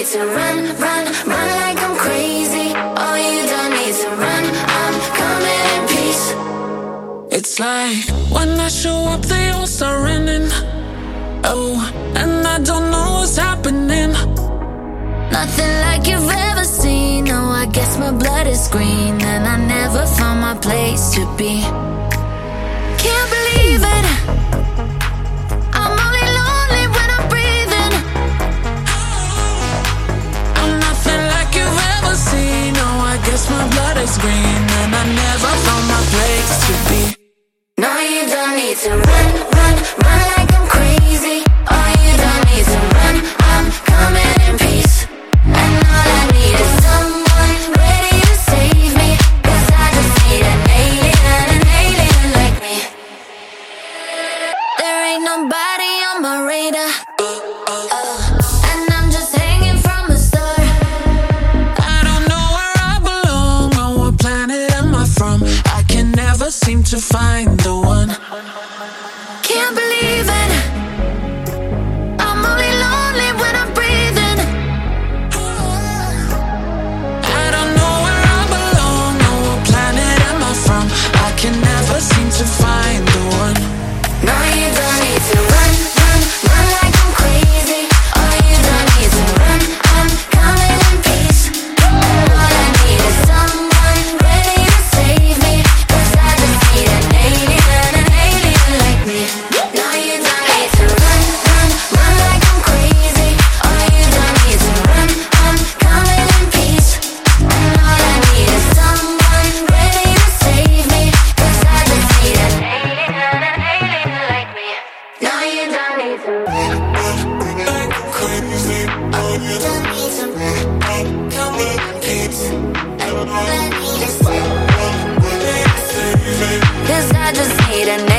need to run, run, run like I'm crazy. Oh, you don't need to run, I'm coming in peace. It's like when I show up, they all start running. Oh, and I don't know what's happening. Nothing like you've ever seen. Oh, I guess my blood is green, and I never found my place to be. Can't believe it, I'm only lonely when I'm breathing. I'm nothing like you've ever seen. Oh, I guess my blood is green, and I never found my place to be. No, you don't need to run, run, run like I'm crazy. Oh, you don't need to run, I'm coming in peace. And all I need is someone ready to save me, 'cause I just need an alien like me. There ain't nobody on my radar, and I'm just hanging from a star. I don't know where I belong, or what planet am I from. I can never seem to find the one. Can't believe it, I'm only lonely when I'm breathing. I don't know where I belong, or what planet am I from. I can never seem to find the one. No, you don't need to run, run, run like I'm crazy. Oh, you don't need to run, I'm coming in peace. All I need is someone ready to save me, 'cause I just need an alien like me. No, you don't need to run, run, run like I'm crazy. Oh, you don't need to run, I'm coming in peace. All I need is someone ready to save me, 'cause I just need an alien like me. No, you don't need to run, like I'm crazy. Oh, you don't need to run, I'm coming in peace. All I need is someone ready to save me, 'cause I just need an